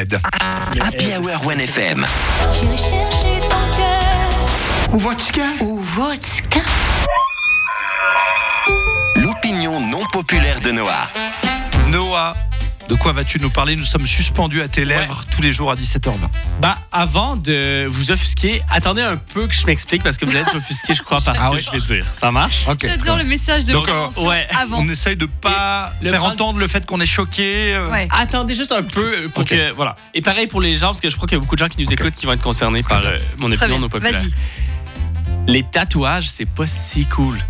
Red. Happy Hour 1FM. J'irai chercher ton cœur. Ou vodka. Ou vodka. L'opinion non populaire de Noah. Noah, de quoi vas-tu nous parler? Nous sommes suspendus à tes lèvres tous les jours à 17h20. Bah, avant de vous offusquer, attendez un peu que je m'explique parce que vous allez être offusqué, je crois, par ce que je vais dire. Ça marche? Ok. J'adore le message de Donc, prévention ouais. avant. On essaye de pas Le faire prendre- entendre le fait qu'on est choqué. Ouais. Attendez juste un peu pour Ok. que. Voilà. Et pareil pour les gens, parce que je crois qu'il y a beaucoup de gens qui nous écoutent qui vont être concernés par mon Très opinion bien, non populaire. vas-y. Les tatouages, c'est pas si cool.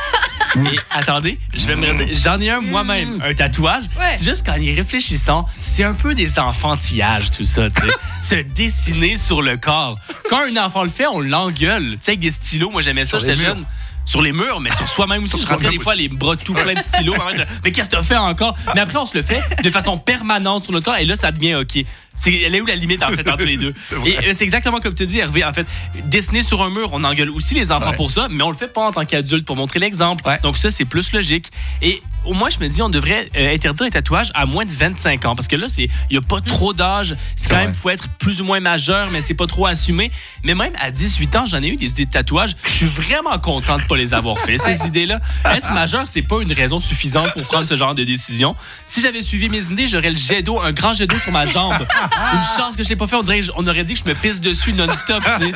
Et attendez, je vais me dire, j'en ai un moi-même, un tatouage. Ouais. C'est juste qu'en y réfléchissant, c'est un peu des enfantillages, tout ça, tu sais. Se dessiner sur le corps. Quand un enfant le fait, on l'engueule. Tu sais, avec des stylos, moi j'aimais ça, Sur les j'étais murs. jeune. Sur les murs, mais sur soi-même aussi. Je rentrais des fois les bras tout pleins de stylos. Mais qu'est-ce que t'as fait encore? Mais après, on se le fait de façon permanente sur notre corps et là, ça devient OK. Elle est où la limite, en fait, entre les deux? C'est vrai. Et c'est exactement comme tu dis, Hervé. En fait, dessiner sur un mur, on engueule aussi les enfants Ouais. pour ça, mais on le fait pas en tant qu'adulte pour montrer l'exemple. Ouais. Donc ça, c'est plus logique. Et au moins, je me dis, on devrait interdire les tatouages à moins de 25 ans. Parce que là, il n'y a pas trop d'âge. C'est quand vrai. même, faut être plus ou moins majeur, mais c'est pas trop assumé. Mais même à 18 ans, j'en ai eu des idées de tatouage. Je suis vraiment content de pas les avoir fait, ces idées-là. Être majeur, c'est pas une raison suffisante pour prendre ce genre de décision. Si j'avais suivi mes idées, j'aurais le jet d'eau, un grand jet d'eau sur ma jambe. Une chance que je l'ai pas fait. On aurait dit que je me pisse dessus non-stop, tu sais.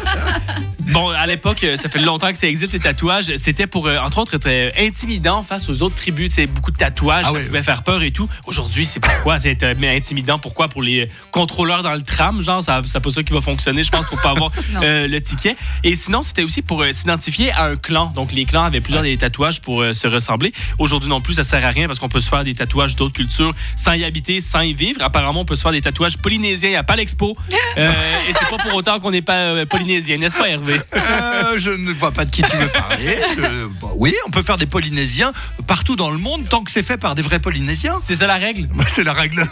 Bon, à l'époque, ça fait longtemps que ça existe, les tatouages. C'était pour, entre autres, être intimidant face aux autres tribus. Tu sais, beaucoup de tatouages, Ah ça oui. pouvait faire peur et tout. Aujourd'hui, c'est pourquoi? C'est être intimidant. Pourquoi? Pour les contrôleurs dans le tram, genre, c'est pas ça qui va fonctionner, je pense, pour pas avoir Non. le ticket. Et sinon, c'était aussi pour s'identifier à un clan. Donc, les clans avaient plusieurs des tatouages pour se ressembler. Aujourd'hui non plus, ça sert à rien parce qu'on peut se faire des tatouages d'autres cultures sans y habiter, sans y vivre. Apparemment, on peut se faire des tatouages polynésiens à Palexpo. Et c'est pas pour autant qu'on n'est pas polynésien, n'est-ce pas, Hervé? Je ne vois pas de qui tu veux parler. Bon, oui, on peut faire des Polynésiens partout dans le monde tant que c'est fait par des vrais Polynésiens. C'est ça la règle? C'est la règle.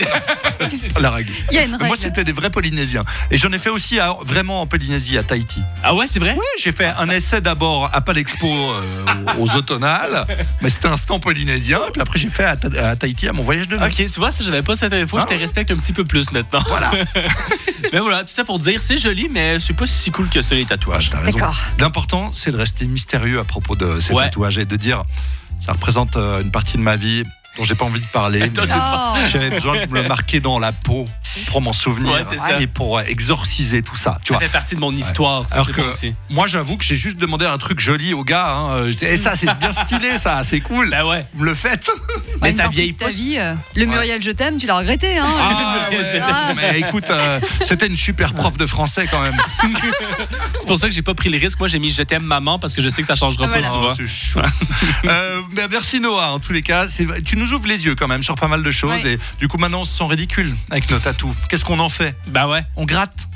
La règle. Il y a une règle. Moi, c'était des vrais Polynésiens. Et j'en ai fait aussi vraiment en Polynésie, à Tahiti. Ah ouais, c'est vrai? Oui, j'ai fait un essai d'abord à Palexpo aux Automnales, mais c'était un stand polynésien. Et puis après, j'ai fait à Tahiti à mon voyage de noces. Ok, tu vois, ça, j'avais pas cette info. Je te respecte un petit peu plus maintenant. Voilà. Mais voilà, tout ça pour dire, c'est joli, mais c'est pas si cool que ça, les tatouages. T'as raison. D'accord. L'important, c'est de rester mystérieux à propos de ces Ouais. tatouages et de dire ça représente une partie de ma vie dont j'ai pas envie de parler. Attends, mais Oh. j'avais besoin de me le marquer dans la peau pour m'en souvenir. Ouais, c'est ça. Et pour exorciser tout ça. Tu Ça vois. fait partie de mon histoire, ça, Alors c'est que bon aussi. moi, j'avoue que j'ai juste demandé un truc joli au gars. Hein. Et ça, c'est bien stylé, ça, c'est cool. Ben ouais. Vous me le faites. Mais Une ça partie vieillit de ta pas. vie, le Muriel Je t'aime, tu l'as regretté, hein. Ah, ouais. Ah. Mais écoute, c'était une super prof de français quand même. C'est pour ça que j'ai pas pris le risque. Moi, j'ai mis je t'aime maman parce que je sais que ça changera Ah, pas, voilà. tu vois. C'est chou. Mais merci Noah, en tous les cas. Tu nous ouvres les yeux quand même sur pas mal de choses. Ouais. Et du coup, maintenant, on se sent ridicule avec nos tatous. Qu'est-ce qu'on en fait? Ben ouais. On gratte.